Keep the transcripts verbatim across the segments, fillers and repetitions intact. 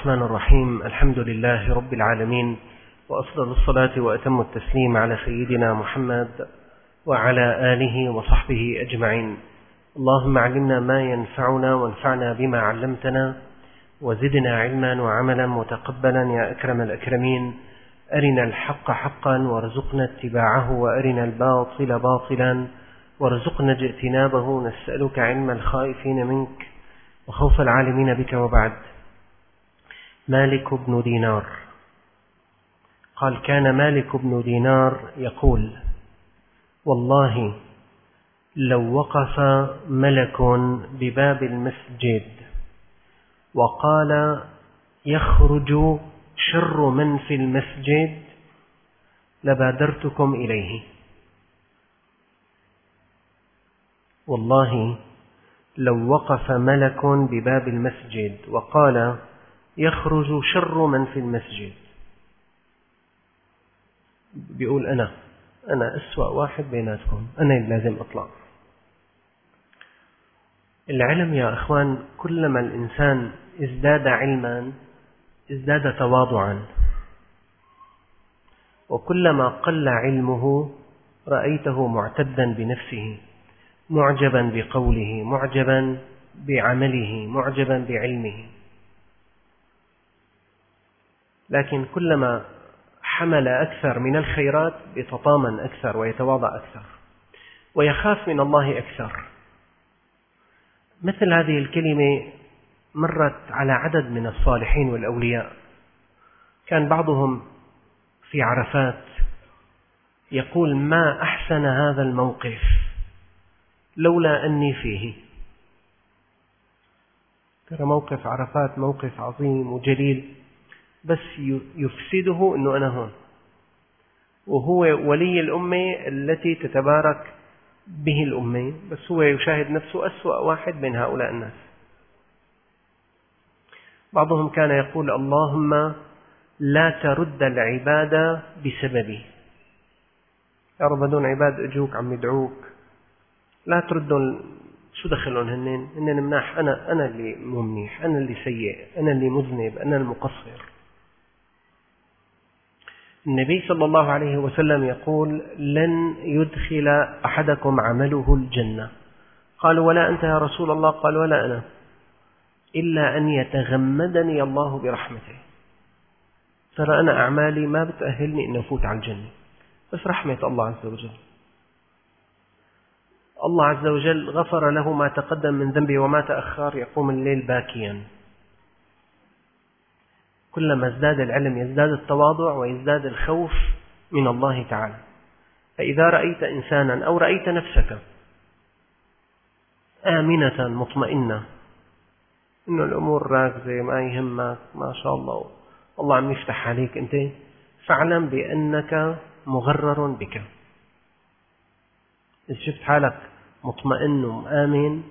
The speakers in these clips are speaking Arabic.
الرحمن الرحيم. الحمد لله رب العالمين، وأفضل الصلاة وأتم التسليم على سيدنا محمد وعلى آله وصحبه أجمعين. اللهم علمنا ما ينفعنا وانفعنا بما علمتنا وزدنا علما وعملا متقبلا يا أكرم الأكرمين. أرنا الحق حقا وارزقنا اتباعه، وأرنا الباطل باطلا وارزقنا اجتنابه. نسألك علم الخائفين منك وخوف العالمين بك. وبعد. مالك بن دينار قال: كان مالك بن دينار يقول: والله لو وقف ملك بباب المسجد وقال يخرج شر من في المسجد لبادرتكم إليه. والله لو وقف ملك بباب المسجد وقال يخرج شر من في المسجد، بيقول أنا أنا أسوأ واحد بيناتكم، أنا اللي لازم أطلع. العلم يا أخوان، كلما الإنسان ازداد علما ازداد تواضعا، وكلما قل علمه رأيته معتدا بنفسه، معجبا بقوله، معجبا بعمله، معجبا بعلمه. لكن كلما حمل أكثر من الخيرات يتطامن أكثر ويتواضع أكثر ويخاف من الله أكثر. مثل هذه الكلمة مرت على عدد من الصالحين والأولياء. كان بعضهم في عرفات يقول: ما أحسن هذا الموقف لولا أني فيه. ترى موقف عرفات موقف عظيم وجليل، بس يفسده أنه أنا هون، وهو ولي الأمة التي تتبارك به الأمة، بس هو يشاهد نفسه أسوأ واحد من هؤلاء الناس. بعضهم كان يقول: اللهم لا ترد العباد بسببي. يا رب هذول عباد اجوك عم يدعوك، لا تردهم. شو دخلهم هنين؟ هنين مناح، أنا أنا اللي مو منيح، أنا اللي سيء، أنا اللي مذنب، أنا المقصر. النبي صلى الله عليه وسلم يقول: لن يدخل أحدكم عمله الجنة. قالوا: ولا أنت يا رسول الله؟ قال: ولا أنا، إلا أن يتغمدني الله برحمته. ترى أنا أعمالي ما بتأهلني أن أفوت على الجنة، بس رحمة الله عز وجل. الله عز وجل غفر له ما تقدم من ذنبه وما تأخر، يقوم الليل باكيا. كلما ازداد العلم يزداد التواضع ويزداد الخوف من الله تعالى. فإذا رأيت إنسانا أو رأيت نفسك آمنة مطمئنة، إنه الأمور راكزة ما يهمك، ما شاء الله الله عم يفتح عليك أنت، فاعلم بأنك مغرر بك. إذا شفت حالك مطمئن وآمن،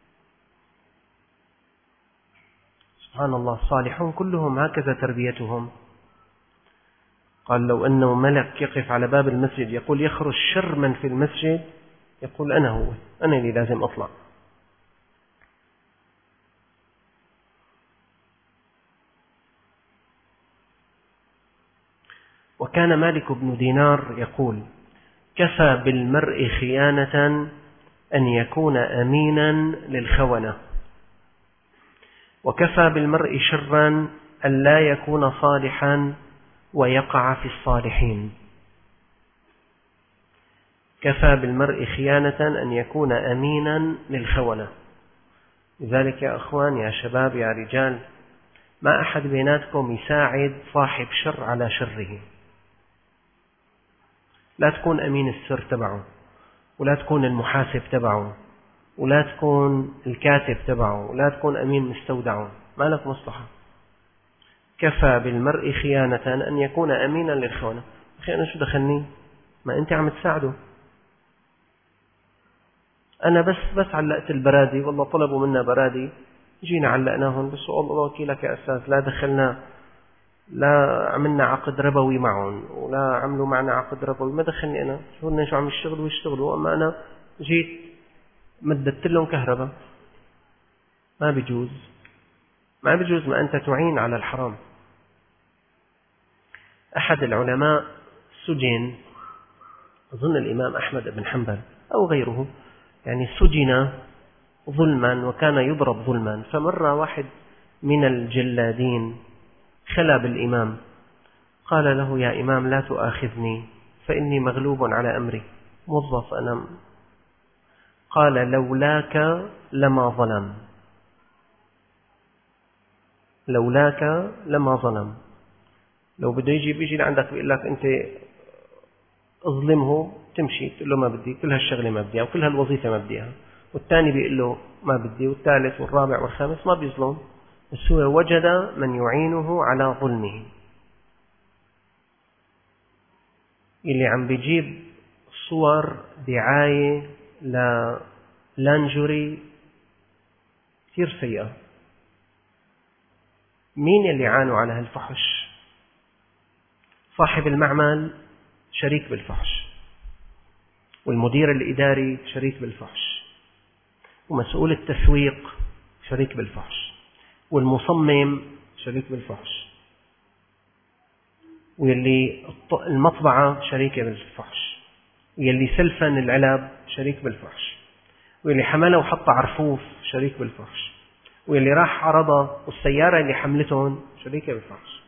سبحان الله، الصالحون كلهم هكذا تربيتهم. قال: لو أنه ملك يقف على باب المسجد يقول يخرج شر من في المسجد، يقول أنا هو، أنا اللي لازم أطلع. وكان مالك بن دينار يقول: كفى بالمرء خيانة أن يكون أمينا للخونة، وكفى بالمرء شرا أن لا يكون صالحا ويقع في الصالحين. كفى بالمرء خيانة أن يكون أمينا للخونة. لذلك يا أخوان، يا شباب، يا رجال، ما أحد بيناتكم يساعد صاحب شر على شره. لا تكون أمين السر تبعه، ولا تكون المحاسب تبعه، ولا تكون الكاتب تبعه، ولا تكون أمين مستودعه، ما لك مصلحة. كفى بالمرء خيانة أن يكون أمينا للخونة. أخي أنا شو دخلني؟ ما أنت عم تساعده. أنا بس بس علقت البرادي، والله طلبوا منا برادي، جينا علقناهم، بس والله وكيلك يا أستاذ، لا دخلنا، لا عملنا عقد ربوي معهم، ولا عملوا معنا عقد ربوي، ما دخلني أنا. شو هن شو عم يشتغلوا يشتغلوا، أما أنا جيت مددت لهم كهرباء، ما بيجوز. ما بيجوز ما أنت تعين على الحرام. أحد العلماء سجن، أظن الإمام أحمد بن حنبل أو غيره، يعني سجن ظلما وكان يضرب ظلما، فمر واحد من الجلادين خلى بالإمام قال له: يا إمام لا تؤاخذني فإني مغلوب على أمري، موظف أنا. قال: لولاك لما ظلم، لولاك لما ظلم. لو بده يجي بيجي لعندك بيقول لك أنت اظلمه، تمشي تقول له ما بدي، كل هالشغلة ما بديها وكل هالوظيفة ما بديها، والثاني بيقول له ما بدي، والثالث والرابع والخامس ما بيظلم، بس هو وجد من يعينه على ظلمه. اللي عم بيجيب صور دعاية للانجوري كثير سيئة، مين اللي عانوا على هالفحش؟ صاحب المعمل شريك بالفحش، والمدير الإداري شريك بالفحش، ومسؤول التسويق شريك بالفحش، والمصمم شريك بالفحش، واللي المطبعة شريكة بالفحش، واللي سلفن العلب شريك بالفحش، واللي حمله وحط عرفوف شريك بالفحش، واللي راح عرضه والسيارة اللي حملتهم شريكة بالفحش.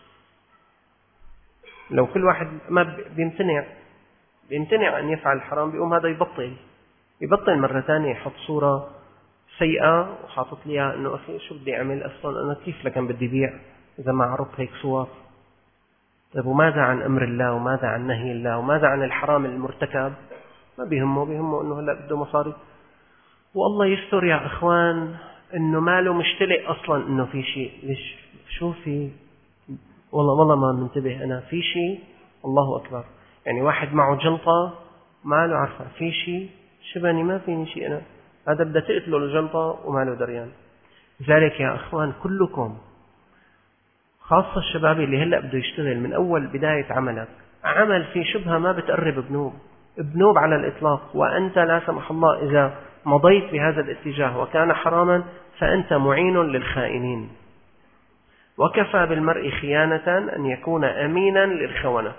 لو كل واحد ما بيمتنع بيمتنع أن يفعل الحرام، بيقوم هذا يبطل يبطل مرة ثانية، يحط صورة سيئة وحاطط ليها إنه أخي شو بدي أعمل أصلا، أنا كيف لكن بدي بيع إذا ما عرضت هيك صور. طيب وماذا عن أمر الله، وماذا عن نهي الله، وماذا عن الحرام المرتكب؟ ما بيهمه بيهمه إنه هلا بده مصاري. والله يستر يا إخوان إنه ماله مشتلق أصلا إنه في شيء. ليش شو في؟ والله والله ما منتبه أنا في شيء. الله أكبر، يعني واحد معه جلطة ما له عارفة في شيء شبني، ما فيني شيء أنا، هذا بدأ تقتله الجلطة وما له دريان. لذلك يا أخوان كلكم، خاصة الشباب اللي هلأ بده يشتغل من أول بداية عملك، عمل في شبهة ما بتقرب بنوب بنوب على الإطلاق، وأنت لا سمح الله إذا مضيت بهذا الاتجاه وكان حراما فأنت معين للخائنين. وكفى بالمرء خيانة أن يكون أمينا للخونة.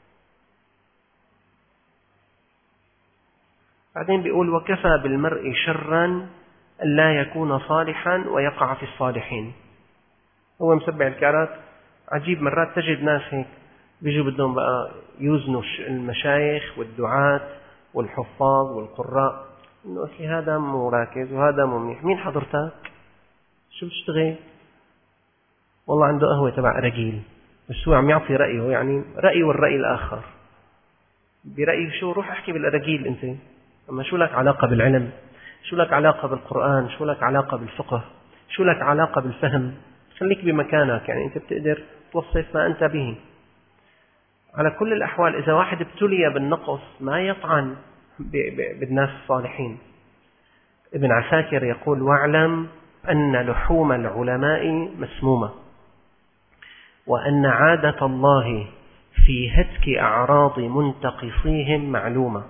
بعدين بيقول: وكفى بالمرء شرا أن لا يكون صالحا ويقع في الصالحين. هو مسبع الكارات. عجيب مرات تجد ناس هيك بيجوا بدهم بقى يوزنوا المشايخ والدعاة والحفاظ والقراء، إنه أخي هذا مو راكز وهذا مو منيح. مين حضرتك؟ شو بتشتغل؟ والله عنده قهوة تبع أراجيل، بس هو عم يعطي رأيه، يعني رأي والرأي الآخر. برأيه شو؟ روح احكي بالأراجيل أنت. أما شو لك علاقة بالعلم؟ شو لك علاقة بالقرآن؟ شو لك علاقة بالفقه؟ شو لك علاقة بالفهم؟ خليك بمكانك، يعني أنت بتقدر توصف ما أنت به. على كل الأحوال إذا واحد ابتلي بالنقص ما يطعن بالناس الصالحين. ابن عساكر يقول: واعلم أن لحوم العلماء مسمومة، وأن عادة الله في هتك أعراض منتقصيهم معلومة،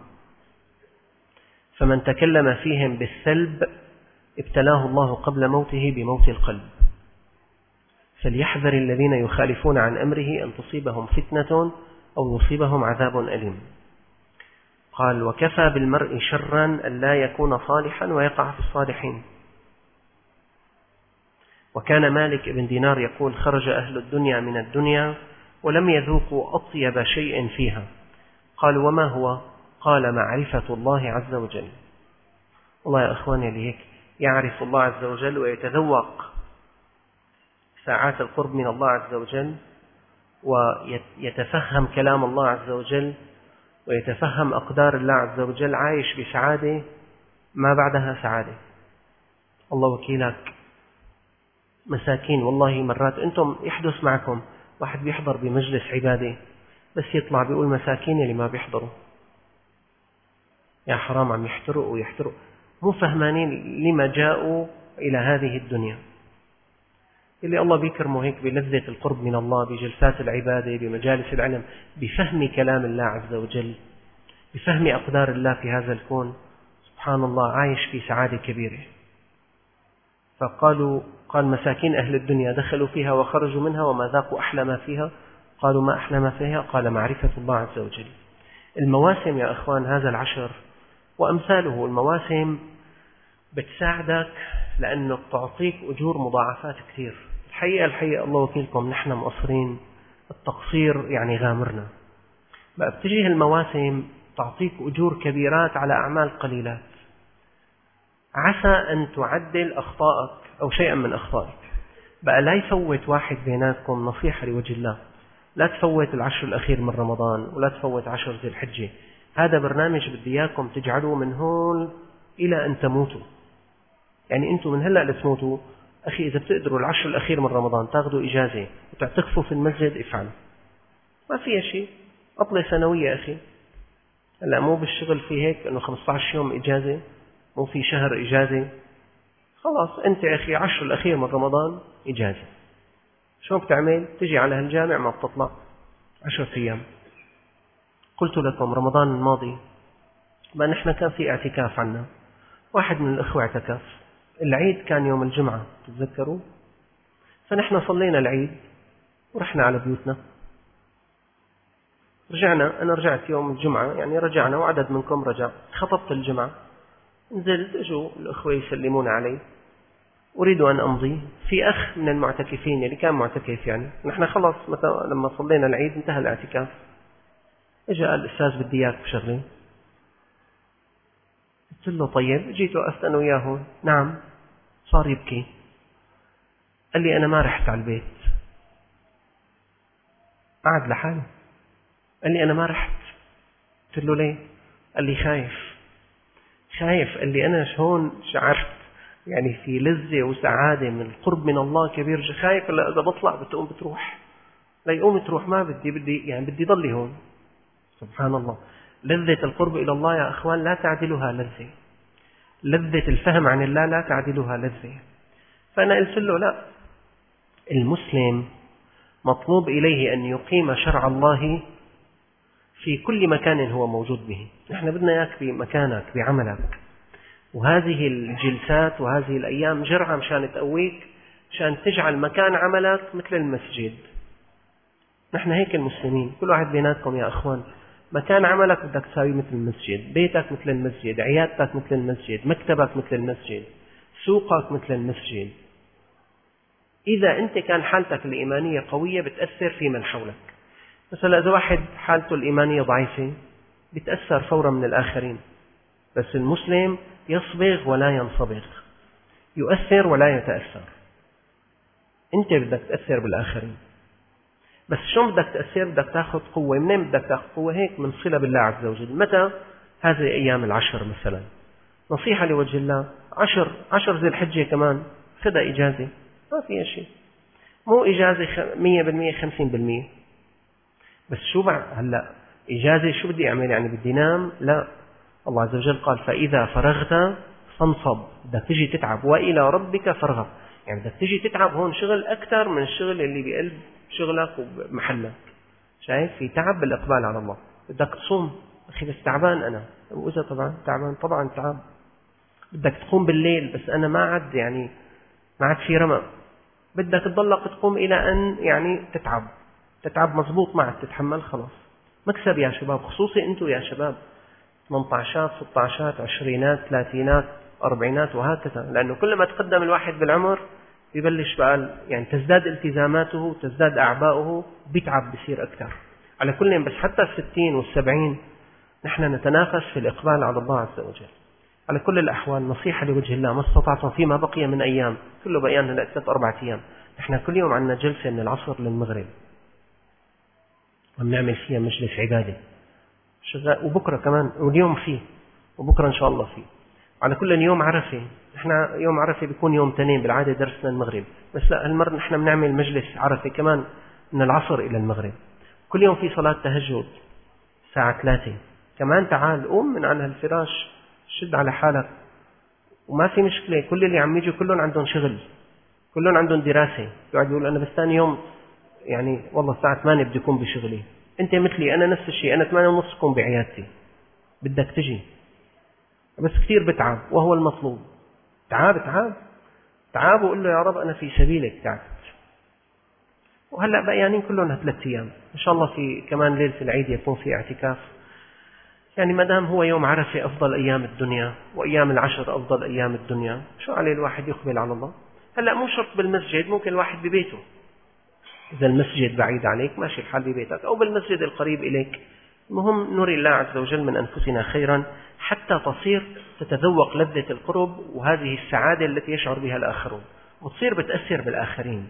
فمن تكلم فيهم بالسلب ابتلاه الله قبل موته بموت القلب، فليحذر الذين يخالفون عن أمره أن تصيبهم فتنة أو يصيبهم عذاب أليم. قال: وكفى بالمرء شرا أن لا يكون صالحا ويقع في الصالحين. وكان مالك بن دينار يقول: خرج أهل الدنيا من الدنيا ولم يذوقوا أطيب شيء فيها. قال: وما هو؟ قال: معرفة الله عز وجل. والله يا أخواني اللي هيك يعرف الله عز وجل ويتذوق ساعات القرب من الله عز وجل، ويتفهم كلام الله عز وجل، ويتفهم أقدار الله عز وجل، عايش بسعادة ما بعدها سعادة. الله وكيلك مساكين والله مرات أنتم يحدث معكم واحد بيحضر بمجلس عبادة بس يطلع بيقول مساكين اللي ما بيحضروا، يا حرام عم يحترقوا ويحترقوا، مو فهمانين لما جاءوا إلى هذه الدنيا. اللي الله بيكرمه هيك بلذة القرب من الله، بجلسات العبادة، بمجالس العلم، بفهم كلام الله عز وجل، بفهم أقدار الله في هذا الكون، سبحان الله عايش في سعادة كبيرة. فقالوا قال مساكين أهل الدنيا دخلوا فيها وخرجوا منها وما ذاقوا أحلى ما فيها. قالوا ما أحلى ما فيها؟ قال معرفة الله عز وجل. المواسم يا أخوان، هذا العشر وأمثاله، المواسم بتساعدك لأنه تعطيك أجور مضاعفات كثير. الحقيقة الحقيقة الله وكيلكم نحن مقصرين، التقصير يعني غامرنا. بقى بتجي المواسم تعطيك أجور كبيرات على أعمال قليلات، عسى أن تعدل أخطائك أو شيئا من أخطائك. بقى لا يفوت واحد بيناتكم، نصيحة لوجه الله، لا تفوت العشر الأخير من رمضان ولا تفوت عشر ذي الحجة. هذا برنامج بدي إياكم تجعلوه من هون إلى أن تموتوا. يعني أنتم من هلأ لتموتوا أخي، إذا بتقدروا العشر الأخير من رمضان تاخذوا إجازة وتعتكفوا في المسجد افعلوا، ما فيها شيء. عطلة سنوية أخي، هلا مو بالشغل في هيك إنه خمسة عشر يوم إجازة، مو في شهر إجازة. خلاص أنت أخي عشر الأخير من رمضان إجازة. شو بتعمل؟ تجي على هالجامع ما بتطلع عشر أيام. قلت لكم رمضان الماضي ما نحن كان في اعتكاف عنا، واحد من الأخوة اعتكف، العيد كان يوم الجمعة تتذكروا، فنحن صلينا العيد ورحنا على بيوتنا. رجعنا، أنا رجعت يوم الجمعة، يعني رجعنا وعدد منكم رجع. خطبت الجمعة، نزلت، اجوا الأخوة يسلمون علي، أريد أن أمضي. في أخ من المعتكفين اللي كان معتكف، يعني نحن خلص متى لما صلينا العيد انتهى الاعتكاف، اجى قال الأستاذ بدي إياك بشغلة. قلت له طيب. جيت وقفت أنا وياه. نعم. صار يبكي، قال لي أنا ما رحت على البيت. قعد لحاله، قال لي أنا ما رحت. قلت له ليه؟ قال لي خايف. خايف. قال لي أنا هون شعرت يعني في لذة وسعادة من القرب من الله كبير. خايف ولا إذا بطلع بتقوم بتروح، لا يقوم تروح، ما بدي بدي يعني بدي ضلي هون. سبحان الله. لذة القرب إلى الله يا أخوان لا تعدلها لذة، لذة الفهم عن الله لا تعدلها لذة. فأنا قلت له لا، المسلم مطلوب إليه أن يقيم شرع الله في كل مكان هو موجود به. نحن بدنا إياك بمكانك بعملك، وهذه الجلسات وهذه الأيام جرعة مشان تقويك، مشان تجعل مكان عملك مثل المسجد. نحن هيك المسلمين، كل واحد بيناتكم يا أخوان مكان عملك بدك تساوي مثل المسجد، بيتك مثل المسجد، عيادتك مثل المسجد، مكتبك مثل المسجد، سوقك مثل المسجد. إذا أنت كان حالتك الإيمانية قوية بتأثر في من حولك. مثلا إذا واحد حالته الإيمانية ضعيفة بتأثر فورا من الآخرين. بس المسلم يصبغ ولا ينصبغ، يؤثر ولا يتأثر. أنت بدك تأثر بالآخرين، بس شو بدك تأثر؟ بدك تأخذ قوة. منين بدك تأخذ قوة؟ هيك من صلة بالله عز وجل. متى؟ هذه أيام العشر مثلا. نصيحة لوجه الله، عشر عشر ذي الحجة كمان خذها إجازة، ما فيها شيء. مو إجازة مية بالمية خمسين بالمية. بس شو بعد هلأ إجازة شو بدي أعمل؟ يعني بدي نام؟ لا، الله عز وجل قال فإذا فرغت فانصب. بدك تجي تتعب، وإلى ربك فارغب. يعني بدك تجي تتعب هون شغل أكثر من الشغل اللي بقلب شغلك ومحلك. شايف في تعب بالإقبال على الله. بدك تصوم أخي بس تعبان أنا، وإذا طبعا تعبان طبعا تعب. بدك تقوم بالليل بس أنا ما عاد يعني ما عاد في رمق. بدك تضلك تقوم إلى أن يعني تتعب تتعب مزبوط، ما عاد تتحمل. خلاص مكسب يا شباب، خصوصي أنتم يا شباب ثمانية عشر ستة عشر عشرينات ثلاثينات أربعينات وهكذا. لأنه كل ما تقدم الواحد بالعمر بيبلش بقى يعني تزداد التزاماته، تزداد أعباؤه، بيتعب بيصير أكثر. على كل بس حتى الستين والسبعين نحن نتنافس في الإقبال على الله عز وجل. على كل الأحوال نصيحة لوجه الله، ما استطعتم فيما بقي من أيام، كله بقيان هلا ثلاث أربعة أيام، نحن كل يوم عندنا جلسة من العصر للمغرب وبنعمل فيها مجلس عبادة شغال، وبكرة كمان، واليوم فيه، وبكرة إن شاء الله فيه. على كل يوم عرفة، نحن يوم عرفة بيكون يوم تنين بالعادة درسنا المغرب، بس لا هالمرة نحن بنعمل مجلس عرفة كمان من العصر إلى المغرب. كل يوم في صلاة تهجد الساعة ثلاثة. كمان تعال قوم من عن هالفراش، شد على حالك وما في مشكلة. كل اللي عم يجوا كلهم عندهم شغل، كلهم عندهم دراسة. يقعد يقول أنا بس ثاني يوم يعني والله الساعة ثمانية بدي أكون بشغلي. أنت مثلي أنا نفس الشيء، أنا ثمانية ونص أكون بعيادتي. بدك تجي بس كثير بتعب، وهو المطلوب. تعب تعب تعاب وقل له يا رب أنا في سبيلك تعبت. وهلأ بقيانين كلهم ثلاث أيام إن شاء الله، في كمان ليلة العيد يكون في اعتكاف. يعني ما دام هو يوم عرفة أفضل أيام الدنيا وأيام العشر أفضل أيام الدنيا، شو عليه الواحد يقبل على الله؟ هلأ مو شرط بالمسجد، ممكن الواحد ببيته، إذا المسجد بعيد عليك ماشي الحال ببيتك أو بالمسجد القريب إليك. المهم نري الله عز وجل من أنفسنا خيرا حتى تصير تتذوق لذة القرب وهذه السعادة التي يشعر بها الآخرون، وتصير بتأثر بالآخرين.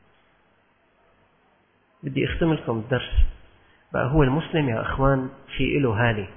بدي أختم لكم الدرس بقى. هو المسلم يا أخوان في إله هالة،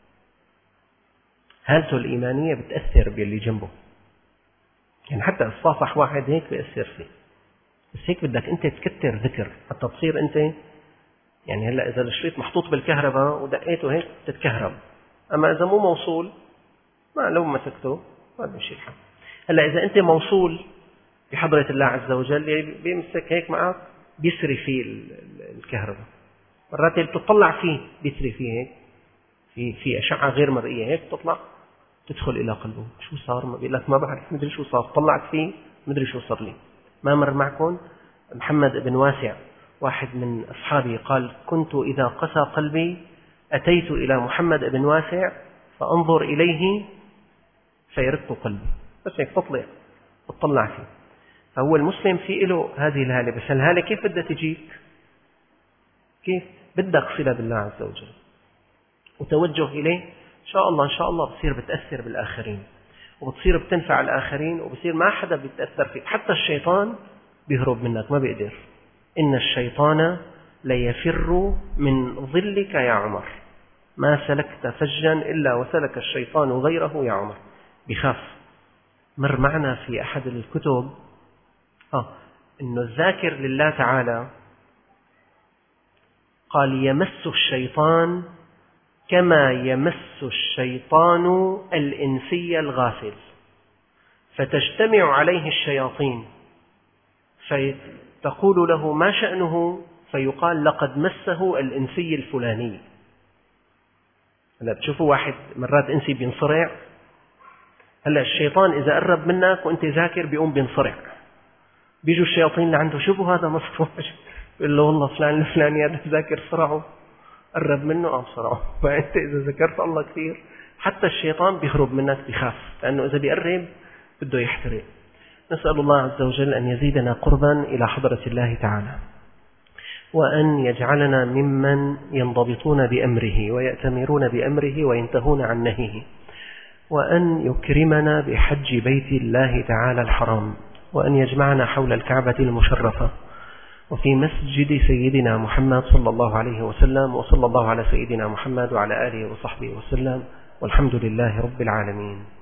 هالته الإيمانية بتأثر باللي جنبه. يعني حتى الصافح واحد هيك بيأثر فيه، بس هيك بدك أنت تكتر ذكر حتى تصير أنت. يعني هلأ إذا الشريط محطوط بالكهرباء ودقيته هيك تتكهرب، أما إذا مو موصول ما لو مسكته ما بيمشي الحال. هلأ إذا أنت موصول بحضرة الله عز وجل بيمسك هيك معك بيسري فيه الكهرباء، مرات اللي بتطلع فيه بيسري فيه هيك في في أشعة غير مرئية هيك تطلع تدخل إلى قلبه. شو صار؟ ما بيقول لك ما بعرف، مدري شو صار، طلعت فيه مدري شو صار لي. ما مر معكم محمد بن واسع واحد من أصحابي قال كنت إذا قسى قلبي أتيت إلى محمد بن واسع فأنظر إليه فيرق قلبي، بس هيك تطلع تطلع فيه. فهو المسلم في له هذه الهالة، بس الهالة كيف بدها تجيك؟ كيف بدك صلة بالله عز وجل وتوجه إليه إن شاء الله. إن شاء الله بتصير بتأثر بالآخرين وبتصير بتنفع الآخرين وبصير ما حدا بيتأثر فيك، حتى الشيطان بيهرب منك ما بيقدر. إن الشيطان ليفر من ظلك يا عمر، ما سلكت فجا إلا وسلك الشيطان غيره يا عمر. بخاف. مر معنا في أحد الكتب آه إنه الذاكر لله تعالى قال يمس الشيطان كما يمس الشيطان الإنسي الغافل، فتجتمع عليه الشياطين فتقول له ما شأنه، فيقال لقد مسه الإنسي الفلاني. هلا بتشوفوا واحد مرات إنسي بينصرع، هلا الشيطان إذا قرب منك وأنت ذاكر بيقوم بينصرع، بيجوا الشياطين لعنده شوفوا هذا مصروع، يقول له والله فلان الفلاني هذا ذاكر صرعه، قرب منه أو صرعه. فأنت إذا ذكرت الله كثير حتى الشيطان بيهرب منك بخاف، لأنه إذا بيقرب بده يحترق. نسأل الله عز وجل أن يزيدنا قربا إلى حضرة الله تعالى، وأن يجعلنا ممن ينضبطون بأمره ويأتمرون بأمره وينتهون عن نهيه، وأن يكرمنا بحج بيت الله تعالى الحرام، وأن يجمعنا حول الكعبة المشرفة وفي مسجد سيدنا محمد صلى الله عليه وسلم. وصلى الله على سيدنا محمد وعلى آله وصحبه وسلم، والحمد لله رب العالمين.